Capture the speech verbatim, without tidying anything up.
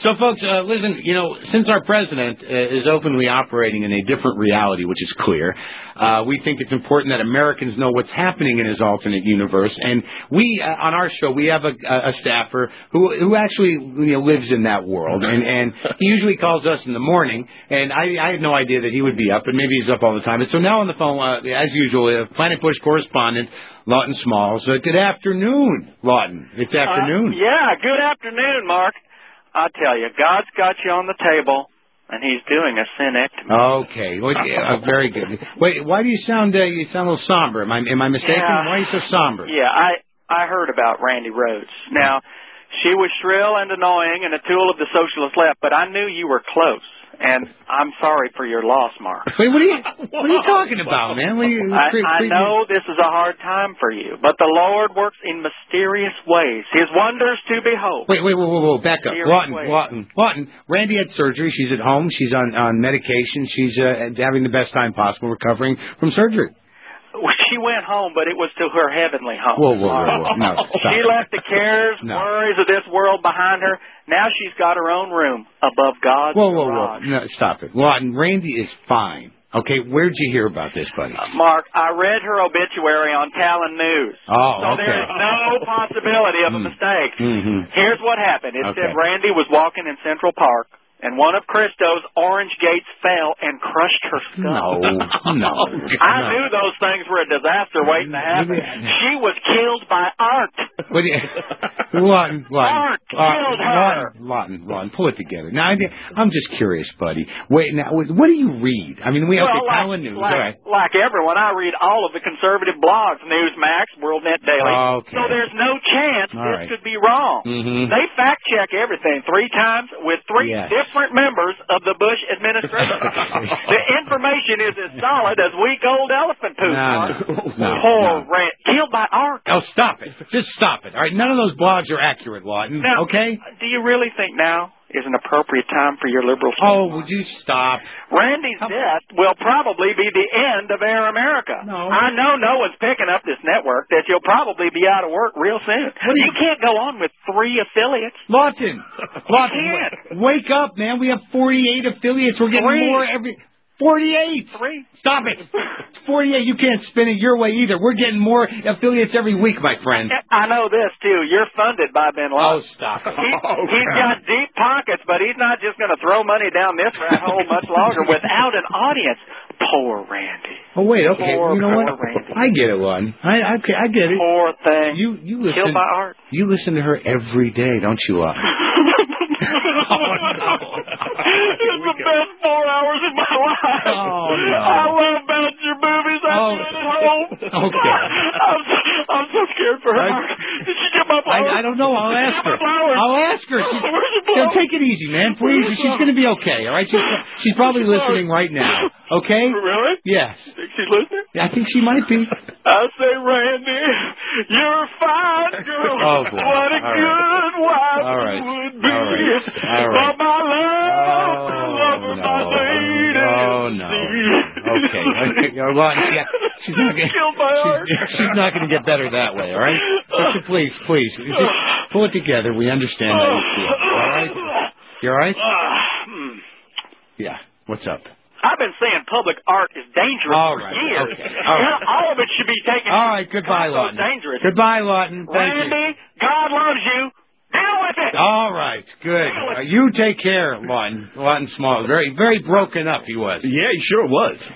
So, folks, uh, listen, you know, since our president uh, is openly operating in a different reality, which is clear, uh, we think it's important that Americans know what's happening in his alternate universe. And we, uh, on our show, we have a, a staffer who who actually you know, lives in that world. And, and he usually calls us in the morning. And I, I had no idea that he would be up, but maybe he's up all the time. And so now on the phone, uh, as usual, uh, Planet Bush correspondent, Lawton Smalls. Uh, good afternoon, Lawton. It's afternoon. Uh, yeah, good afternoon, Mark. I tell you, God's got you on the table, and He's doing a synectomy. Okay, well, yeah, uh, very good. Wait, why do you sound uh, you sound a little somber? Am I am I mistaken? Yeah, Why are you so somber? Yeah, I I heard about Randi Rhodes. Now, she was shrill and annoying and a tool of the socialist left, but I knew you were close. And I'm sorry for your loss, Mark. Wait, what are you what are you talking about, man? What are you, I, pre- I pre- know this is a hard time for you, but the Lord works in mysterious ways. His wonders to behold. Wait, wait, wait, wait, wait. Back up. Lawton, ways. Lawton, Lawton. Randi had surgery. She's at home. She's on, on medication. She's uh, having the best time possible recovering from surgery. She went home, but it was to her heavenly home. Whoa, whoa, whoa, whoa. No, she left the cares, no. worries of this world behind her. Now she's got her own room above God's Whoa, whoa, garage. whoa. No, stop it. Lawton, Randi is fine. Okay, where'd you hear about this, buddy? Uh, Mark, I read her obituary on Talon News. Oh, so okay. there is no possibility of a Mm. mistake. Mm-hmm. Here's what happened. It Okay. said Randi was walking in Central Park, and one of Christo's orange gates fell and crushed her skull. No, no. I no. knew those things were a disaster waiting to happen. She was killed by art. What do you, Lawton, Lawton, Art killed her. Lawton, Lawton, Lawton, pull it together. Now, I, I'm just curious, buddy. Wait, now, what do you read? I mean, we well, okay, like, Talon News, like, all right. like everyone, I read all of the conservative blogs, Newsmax, WorldNet Daily. Okay. So there's no chance All this right. could be wrong. Mm-hmm. They fact check everything three times with three Yes. different members of the Bush administration. The information is as solid as weak old elephant poop. No, Mark. no, Poor no. Rand, killed by art. Oh, stop it. Just stop it. All right, none of those blogs are accurate, Lawton, Now, okay? do you really think now is an appropriate time for your liberal speech? Oh, would you stop? Randy's death will probably be the end of Air America. No. I know no one's picking up this network, that you'll probably be out of work real soon. You, you can't go on with three affiliates. Lawton, Lawton, can't. w- wake up, man. We have forty-eight affiliates. We're getting Three. more every... forty-eight. Three. Stop it. It's forty-eight. You can't spin it your way either. We're getting more affiliates every week, my friend. I know this, too. You're funded by Ben Oh, Laden. stop it. He, Oh, he's got deep pockets, but he's not just going to throw money down this rat hole much longer without an audience. Poor Randy. Oh, wait, okay. Poor, you know poor what? Randy. I get it, Lawton. I, I, I get it. Poor thing. You, you listen. Killed by art. You listen to her every day, don't you, Lawton? Oh, no. It's the best four hours of my life. Oh, no. I love Badger movies. I Oh. do it at home. Okay. I'm, so, I'm so scared for her. I- Mark. Did she get my flowers? I, I don't know. I'll Did she ask get my her. flowers? I'll ask her. She's, Where's your you know, flowers? take it easy, man. Please. Where's your She's going to be okay, all right? She's, she's probably listening right now. Okay? Really? Yes. Think she's listening? I think she might be. I say, Randy, you're a fine girl. Oh, boy. What a All right. good wife All right. you would be. All right. All right. But my love, the love of my no. lady. Oh, no. Okay. Okay. You know what? Yeah, she's not gonna, Killed by art. she's, she's not going to get better that way, all right? So please, please, just pull it together. We understand how you feel, all right? You all right? Hmm. Yeah. What's up? I've been saying public art is dangerous All for right, years. okay, all right. All of it should be taken. All right, goodbye, so Lawton. dangerous. Goodbye, Lawton. Thank Randy, you. God loves you. Deal with it. All right, good. Uh, you take care, Lawton. Lawton Small. Very, very broken up he was. Yeah, he sure was.